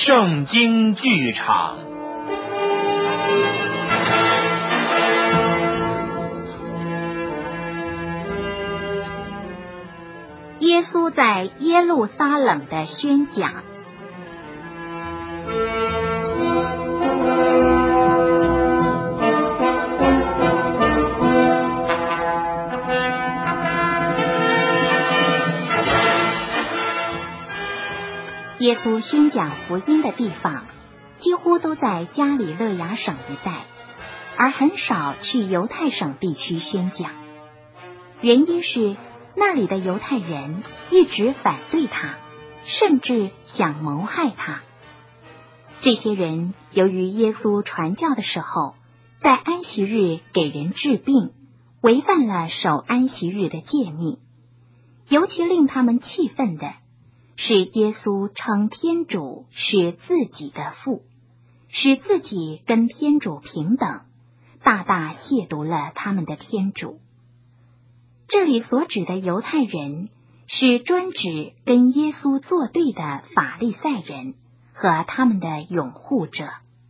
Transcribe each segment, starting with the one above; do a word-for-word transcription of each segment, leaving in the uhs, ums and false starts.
圣经剧场。 耶稣在耶路撒冷的宣讲。耶稣宣讲福音的地方几乎都在加里肋亚省一带，而很少去犹太省地区宣讲。原因是那里的犹太人一直反对他，甚至想谋害他。这些人由于耶稣传教的时候在安息日给人治病，违反了守安息日的诫命，尤其令他们气愤的是耶稣称天主是自己的父，使自己跟天主平等，大大亵渎了他们的天主。这里所指的犹太人是专指跟耶稣作对的法利赛人和他们的拥护者。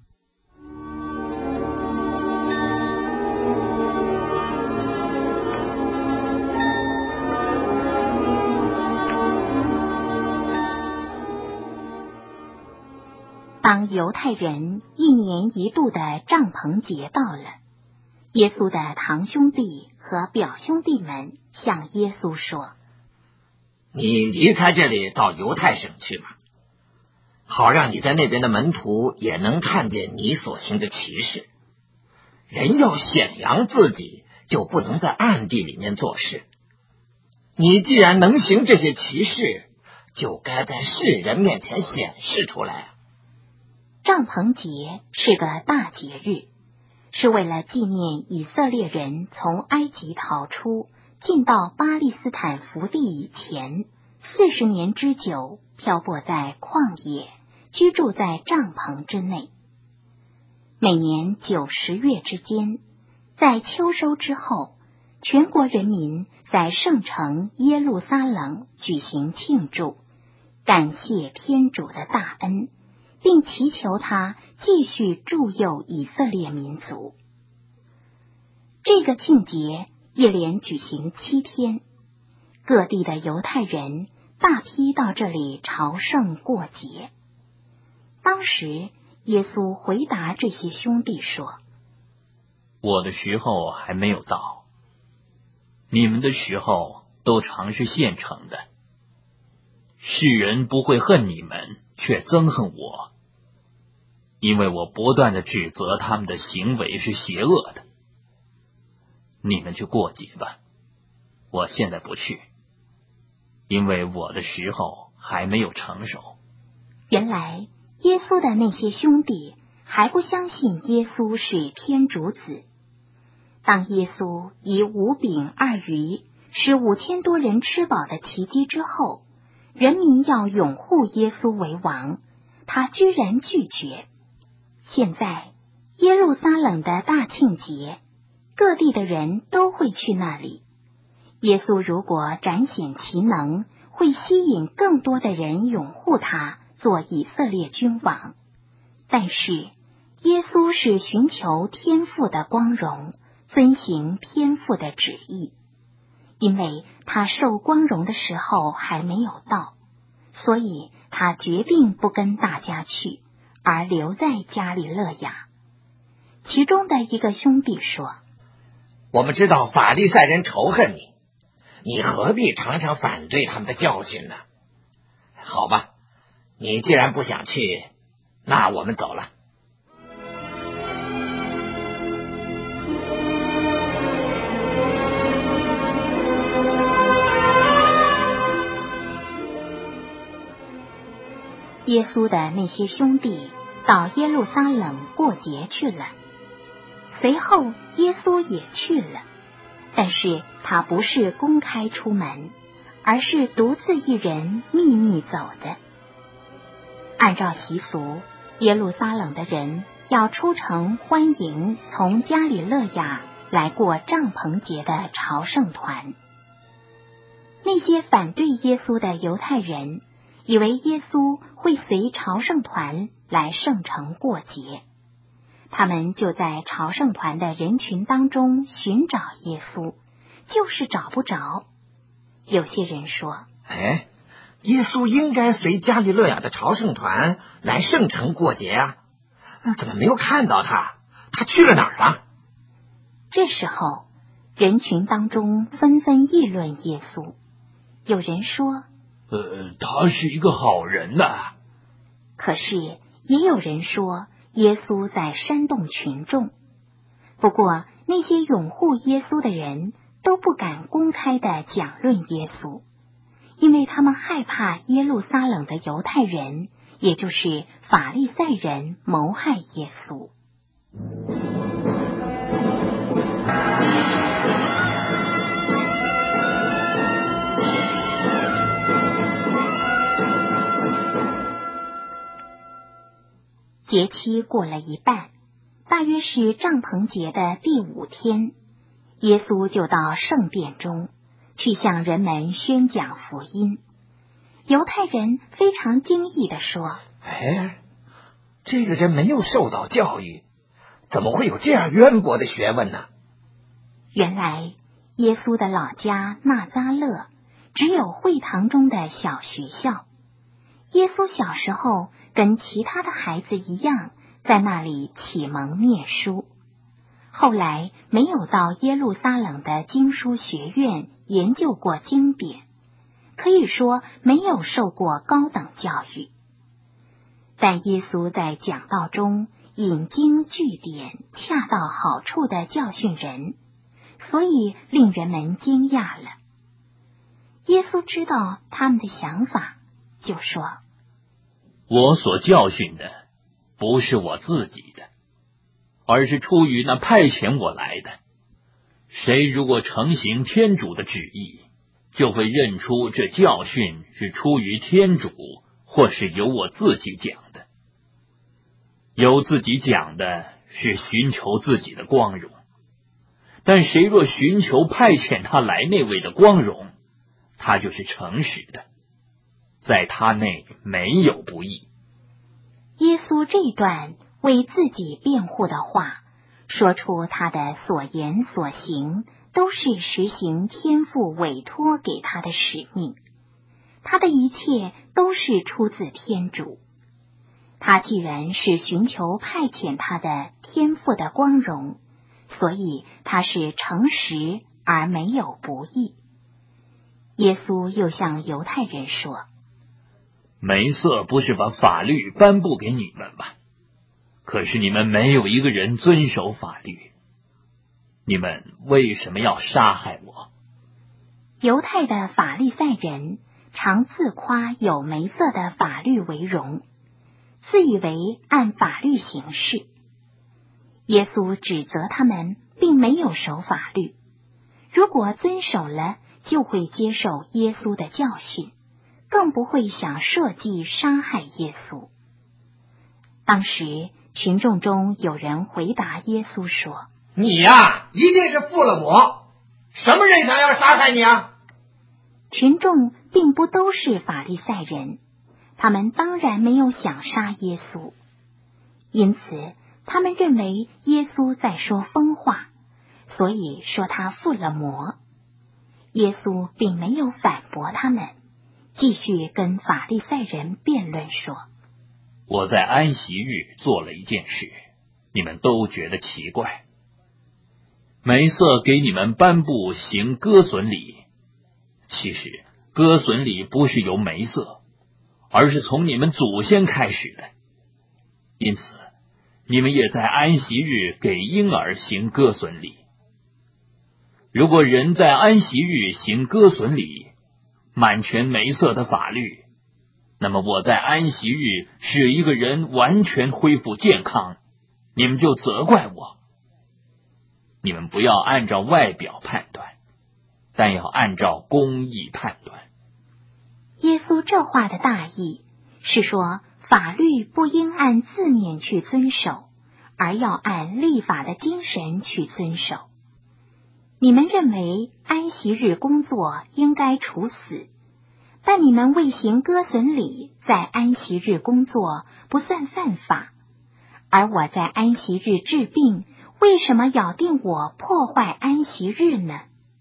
当犹太人一年一度的帐篷节到了，耶稣的堂兄弟和表兄弟们向耶稣说： 你离开这里到犹太省去吧，好让你在那边的门徒也能看见你所行的奇事。人要显扬自己，就不能在暗地里面做事。你既然能行这些奇事，就该在世人面前显示出来。 帐篷节是个大节日，是为了纪念以色列人从埃及逃出，进到巴利斯坦福地以前，四十年之久漂泊在旷野，居住在帐篷之内。每年九十月之间，在秋收之后，全国人民在圣城耶路撒冷举行庆祝，感谢天主的大恩，并祈求他继续助佑以色列民族。这个庆节一连举行七天，各地的犹太人大批到这里朝圣过节。当时耶稣回答这些兄弟说： 我的时候还没有到，你们的时候都常是现成的。世人不会恨你们，却憎恨我，因为我不断的指责他们的行为是邪恶的。你们去过节吧，我现在不去，因为我的时候还没有成熟。 原来耶稣的那些兄弟还不相信耶稣是天主子。当耶稣以五饼二鱼使五千多人吃饱的奇迹之后，人民要拥护耶稣为王，他居然拒绝。现在耶路撒冷的大庆节，各地的人都会去那里。耶稣如果展显其能，会吸引更多的人拥护他做以色列君王。但是耶稣是寻求天父的光荣，遵行天父的旨意。因为他受光荣的时候还没有到，所以他决定不跟大家去，而留在加里肋亚。其中的一个兄弟说： 我们知道法利赛人仇恨你，你何必常常反对他们的教训呢？好吧，你既然不想去，那我们走了。 耶稣的那些兄弟到耶路撒冷过节去了，随后耶稣也去了，但是他不是公开出门，而是独自一人秘密走的。按照习俗，耶路撒冷的人要出城欢迎从加里肋亚来过帐篷节的朝圣团。那些反对耶稣的犹太人以为耶稣会随朝圣团来圣城过节。他们就在朝圣团的人群当中寻找耶稣，就是找不着。有些人说， 哎，耶稣应该随加利略亚的朝圣团来圣城过节啊，怎么没有看到他？他去了哪儿了？ 这时候，人群当中纷纷议论耶稣。有人说， 呃，他是一个好人呐、啊。 可是也有人说，耶稣在煽动群众。不过那些拥护耶稣的人都不敢公开地讲论耶稣，因为他们害怕耶路撒冷的犹太人，也就是法利赛人谋害耶稣。节期过了一半，大约是帐篷节的第五天，耶稣就到圣殿中去向人们宣讲福音。犹太人非常惊异地说， 哎，这个人没有受到教育，怎么会有这样渊博的学问呢？ 原来耶稣的老家纳匝勒只有会堂中的小学校。耶稣小时候跟其他的孩子一样，在那里启蒙念书，后来没有到耶路撒冷的经书学院研究过经典，可以说没有受过高等教育。但耶稣在讲道中引经据典，恰到好处地教训人，所以令人们惊讶了。耶稣知道他们的想法，就说， 我所教训的不是我自己的，而是出于那派遣我来的。谁如果承行天主的旨意，就会认出这教训是出于天主，或是由我自己讲的。由自己讲的是寻求自己的光荣，但谁若寻求派遣他来那位的光荣，他就是诚实的，在他内没有不义。 耶稣这段为自己辩护的话，说出他的所言所行都是实行天父委托给他的使命，他的一切都是出自天主。他既然是寻求派遣他的天父的光荣，所以他是诚实而没有不义。耶稣又向犹太人说， 梅瑟不是把法律颁布给你们吗？可是你们没有一个人遵守法律，你们为什么要杀害我？ 犹太的法利赛人常自夸有梅瑟的法律为荣，自以为按法律行事。耶稣指责他们并没有守法律，如果遵守了，就会接受耶稣的教训，更不会想设计杀害耶稣。当时群众中有人回答耶稣说， 你呀，一定是附了魔，什么人想要杀害你啊？ 群众并不都是法利赛人，他们当然没有想杀耶稣，因此他们认为耶稣在说疯话，所以说他附了魔。耶稣并没有反驳他们，继续跟法利赛人辩论说， 我在安息日做了一件事，你们都觉得奇怪。梅瑟给你们颁布行割损礼，其实割损礼不是由梅瑟，而是从你们祖先开始的。因此你们也在安息日给婴儿行割损礼。如果人在安息日行割损礼，满全梅瑟的法律，那么我在安息日使一个人完全恢复健康，你们就责怪我。你们不要按照外表判断，但要按照公义判断。 耶稣这话的大意是说，法律不应按字面去遵守，而要按立法的精神去遵守。你们认为安息日工作应该处死， 但你们未行割损礼，在安息日工作，不算犯法。而我在安息日治病，为什么咬定我破坏安息日呢？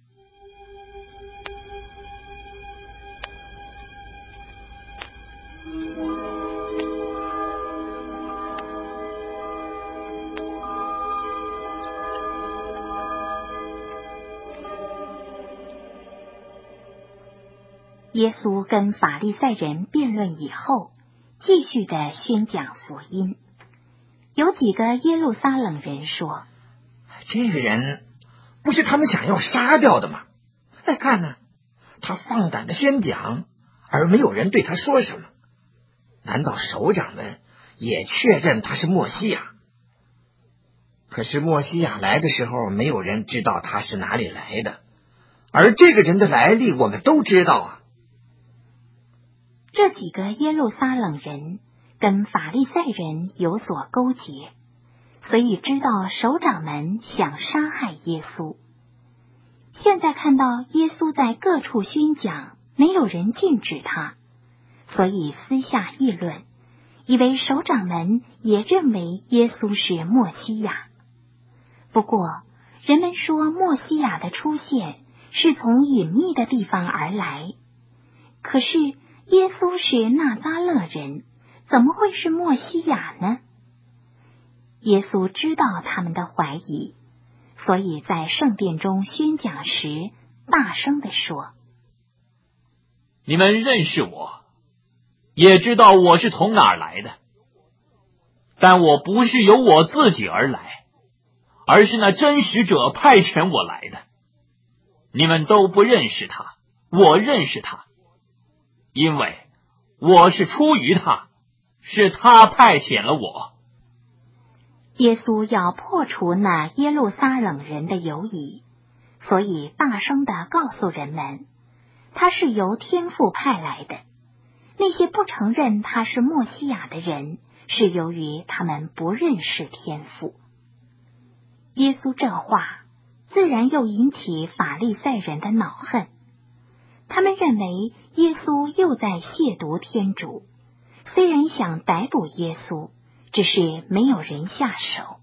耶稣跟法利赛人辩论以后，继续的宣讲福音。有几个耶路撒冷人说， 这个人不是他们想要杀掉的吗？再看呢，他放胆的宣讲，而没有人对他说什么。难道首长们也确认他是默西亚？可是默西亚来的时候，没有人知道他是哪里来的，而这个人的来历我们都知道啊。 这几个耶路撒冷人跟法利赛人有所勾结，所以知道首长们想杀害耶稣。现在看到耶稣在各处宣讲，没有人禁止他，所以私下议论，以为首长们也认为耶稣是默西亚。不过人们说默西亚的出现是从隐秘的地方而来，可是耶稣是纳匝勒人，怎么会是默西亚呢？耶稣知道他们的怀疑，所以在圣殿中宣讲时大声地说， 你们认识我，也知道我是从哪儿来的，但我不是由我自己而来，而是那真实者派遣我来的。你们都不认识他，我认识他，因为我是出于他，是他派遣了我。 耶稣要破除那耶路撒冷人的犹疑，所以大声地告诉人们，他是由天父派来的。那些不承认他是默西亚的人，是由于他们不认识天父。耶稣这话自然又引起法利赛人的恼恨，他们认为耶稣又在亵渎天主，虽然想逮捕耶稣，只是没有人下手。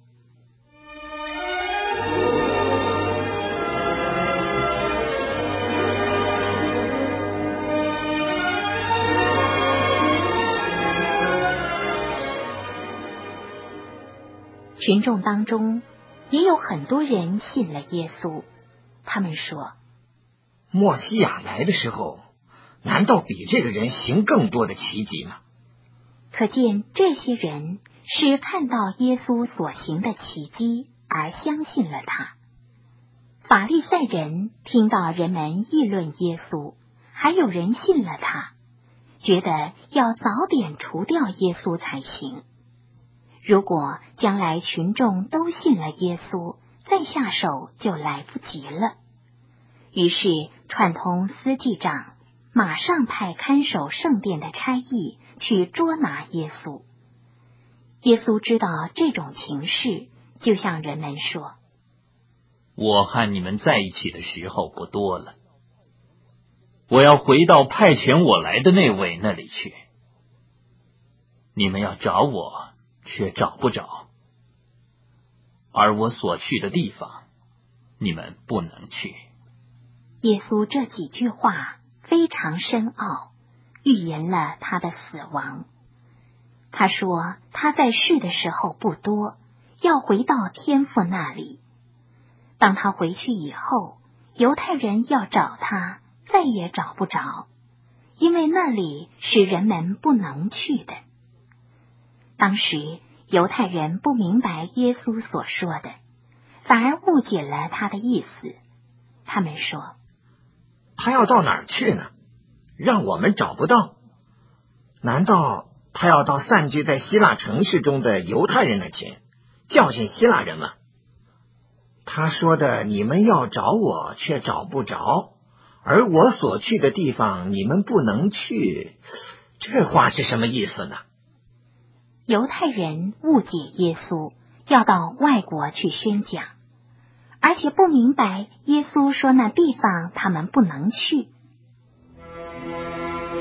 群众当中也有很多人信了耶稣，他们说， 默西亚来的时候，难道比这个人行更多的奇迹吗？ 可见这些人是看到耶稣所行的奇迹而相信了他。法利赛人听到人们议论耶稣，还有人信了他，觉得要早点除掉耶稣才行。如果将来群众都信了耶稣，再下手就来不及了。于是串通司祭长，马上派看守圣殿的差役去捉拿耶稣。耶稣知道这种情势，就向人们说， 我和你们在一起的时候不多了，我要回到派遣我来的那位那里去。你们要找我，却找不着，而我所去的地方，你们不能去。 耶稣这几句话非常深奥，预言了他的死亡。他说他在世的时候不多，要回到天父那里。当他回去以后，犹太人要找他，再也找不着，因为那里是人们不能去的。当时犹太人不明白耶稣所说的，反而误解了他的意思。他们说， 他要到哪儿去呢？让我们找不到。难道他要到散居在希腊城市中的犹太人那去，教训希腊人吗？他说的你们要找我却找不着，而我所去的地方你们不能去，这话是什么意思呢？ 犹太人误解耶稣，要到外国去宣讲，而且不明白耶稣说那地方他们不能去。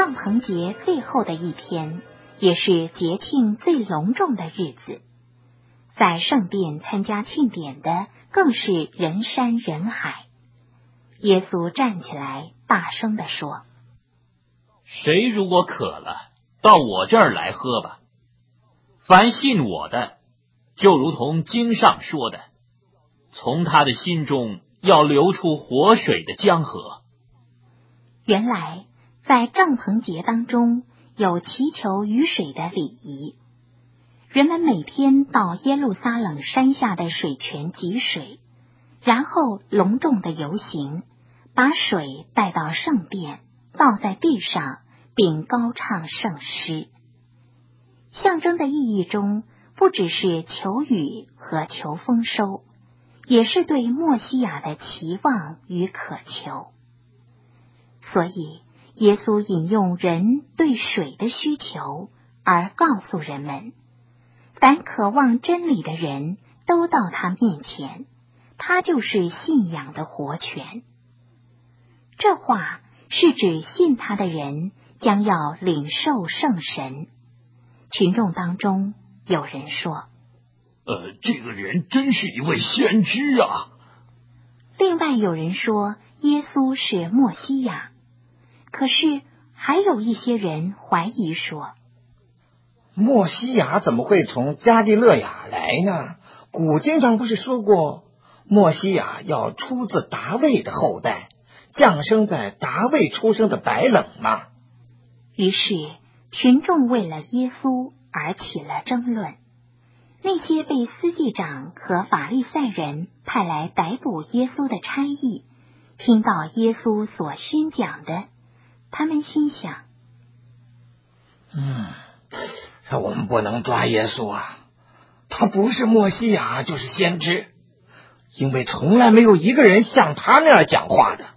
帐篷节最后的一天，也是节庆最隆重的日子。在圣殿参加庆典的更是人山人海。耶稣站起来大声地说： 谁如果渴了，到我这儿来喝吧。凡信我的，就如同经上说的，从他的心中要流出活水的江河。 原来在帐篷节当中有祈求雨水的礼仪，人们每天到耶路撒冷山下的水泉汲水，然后隆重的游行，把水带到圣殿，倒在地上，并高唱圣诗。象征的意义中，不只是求雨和求丰收，也是对默西亚的期望与渴求。所以耶稣引用人对水的需求，而告诉人们，凡渴望真理的人都到他面前，他就是信仰的活泉。这话是指信他的人将要领受圣神。群众当中有人说： 呃，这个人真是一位先知啊。 另外有人说耶稣是默西亚。可是还有一些人怀疑说， 默西亚怎么会从加利勒亚来呢？古经上不是说过，默西亚要出自达卫的后代，降生在达卫出生的白冷吗？ 于是群众为了耶稣而起了争论。那些被司祭长和法利赛人派来逮捕耶稣的差役，听到耶稣所宣讲的，他们心想： 嗯，我们不能抓耶稣啊，他不是默西亚就是先知，因为从来没有一个人像他那样讲话的。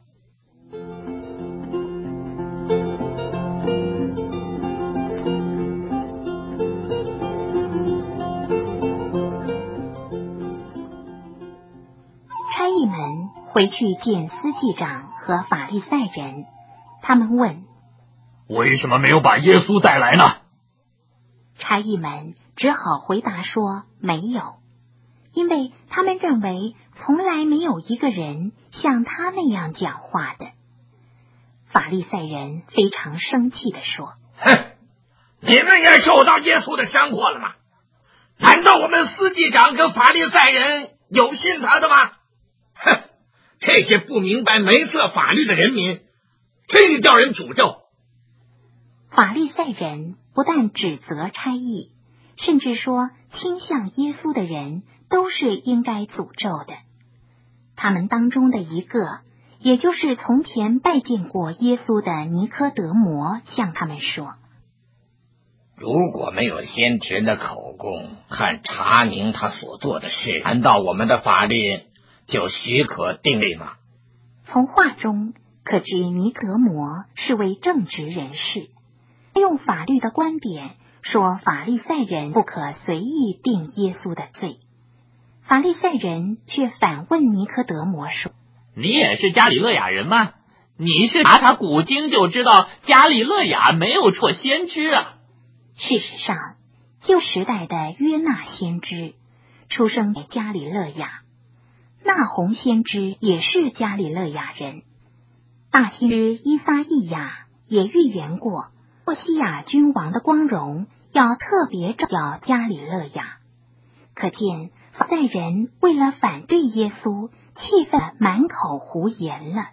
差役们回去见司祭长和法利赛人，他们问： 为什么没有把耶稣带来呢？ 差役们只好回答说没有，因为他们认为从来没有一个人像他那样讲话的。法利赛人非常生气地说： 哼，你们也受到耶稣的伤祸了吗？难道我们司祭长跟法利赛人有信他的吗？哼，这些不明白梅瑟法律的人民，真是叫人诅咒。 法利赛人不但指责差役，甚至说倾向耶稣的人都是应该诅咒的。他们当中的一个，也就是从前拜见过耶稣的尼科德摩，向他们说： 如果没有先知人的口供和查明他所做的事，难道我们的法律就许可定罪吗？ 从话中可知尼格摩是位正直人士，他用法律的观点说法利赛人不可随意定耶稣的罪。法利赛人却反问尼科德摩说： 你也是加里勒亚人吗？你是查查古经就知道加里勒亚没有辍先知啊。 事实上，旧时代的约纳先知出生在加里勒亚，那鸿先知也是加里勒亚人。大先知伊撒意亚也预言过默西亚君王的光荣要特别照耀加里勒亚。可见法利赛人为了反对耶稣，气愤满口胡言了。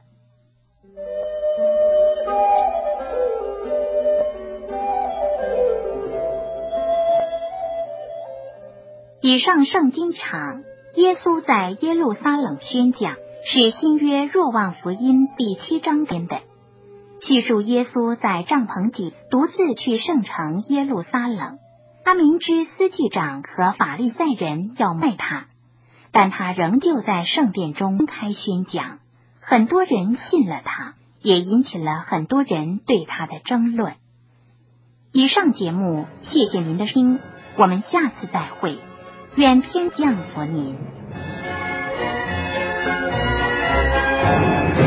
以上圣经场，耶稣在耶路撒冷宣讲，是新约若望福音第七章编的，叙述耶稣在帐篷底独自去圣城耶路撒冷。他明知司祭长和法利赛人要卖他，但他仍旧在圣殿中公开宣讲，很多人信了他，也引起了很多人对他的争论。以上节目，谢谢您的听，我们下次再会，愿天降福您。